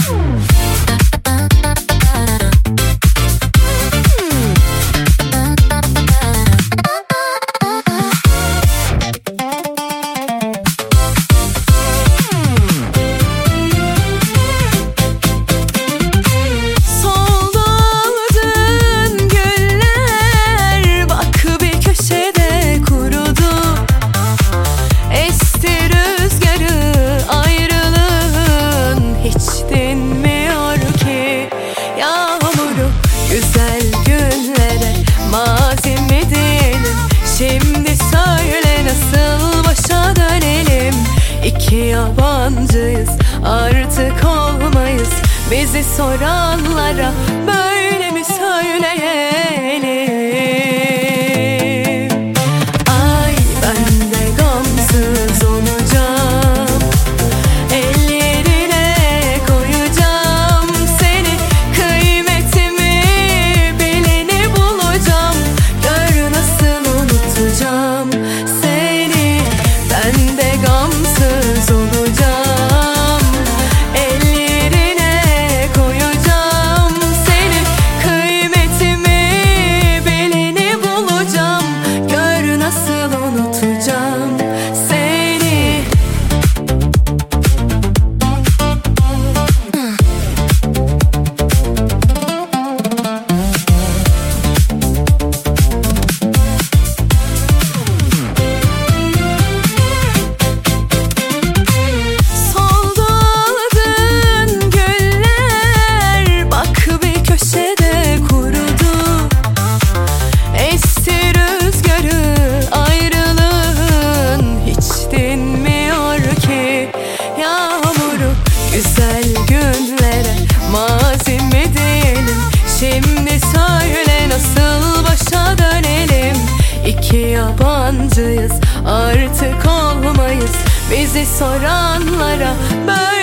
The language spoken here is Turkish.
Şimdi söyle nasıl başa dönelim? İki yabancıyız, artık olmayız. Bizi soranlara böyle mi söyleyelim? Ay ben de gamsız olacağım, ellerine koyacağım seni, kıymetimi bileni bulacağım. Gör nasıl unutacağım seni. Ben de gamsız olacağım, ellerine koyacağım seni, kıymetimi bileni bulacağım. Gör nasıl unutacağım seni. Güzel günlere mazi mi diyelim? Şimdi söyle nasıl başa dönelim? İki yabancıyız, artık olmayız. Bizi soranlara böyle